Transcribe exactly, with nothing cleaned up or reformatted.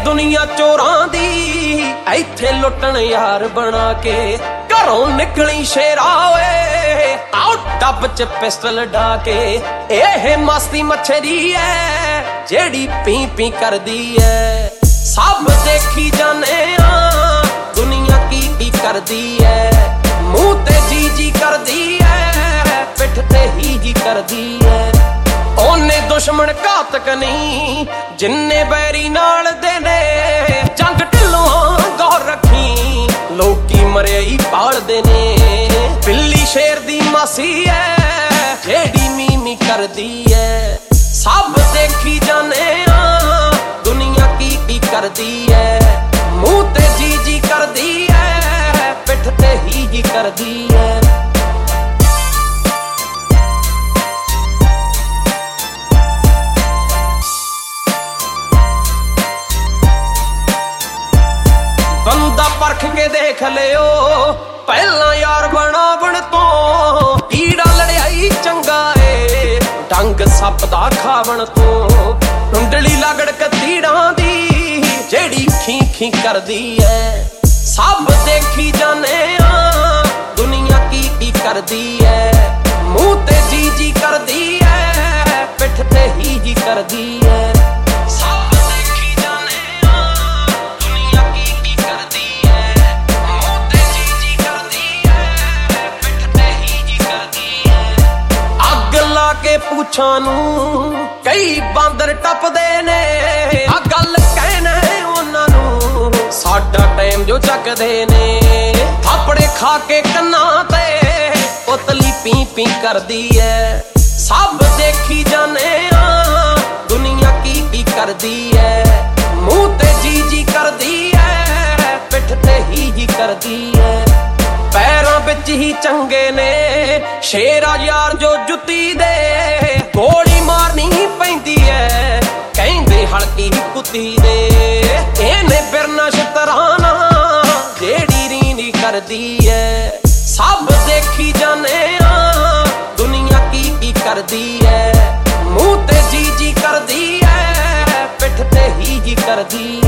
दुनिया चोरां दी इत्थे लुटन यार बना के घरों निकली शेरा ओए आओ डब च पिस्टल डाके एह मस्ती मछरी है जेड़ी पी पी कर दी है सब देखी जाने दुनिया की की कर दी है मुंह ते जी जी कर दी है पिठ ते ही ही कर दी है ओने दुश्मन घातक नहीं जिन्ने बैरी नाल दे ने जंग ढिलों गौर रखी लोकी मरे ही पालदे ने बिल्ली शेर दी मासी है जेड़ी मीमी कर दी है सब देखी जाने दुनिया की की कर दी है मुंह ते जी जी कर दी है पिठ ते ही ही कर दी है बंदा परख के देख लियो पहला यार बनावण तो कीड़ा लड़ाई चंगा है डंग सप दा खावण तो टुंडली लगड़ कतीड़ा दी जेड़ी खी खी कर दी है सब देखी जाने दुनिया की की कर दी है मुंह ते जी जी कर दी है पिठ ते ही ही कर दी है के पूछा नू कई बांदर टपदे ने आ गल कहना उन्हां नू साडा टाइम जो चकदे ने थापड़े खा के कन्ना ते उतली पी पी कर दी है सब देखी जाने दुनिया की की कर दी है मुंह ते जी जी कर दी है पिठ ते ही ही कर दी है पैरां विच ही चंगे ने शेरा यार जो जुती दे गोली मारनी पैंदी है कहंदे हलकी कुत्ती दे इहने बिरना शतराना जेड़ी रीनी कर दी है सब देखी जाने दुनिया की की कर दी है मुंह ते जी जी कर दी है पिठ ते ही ही कर दी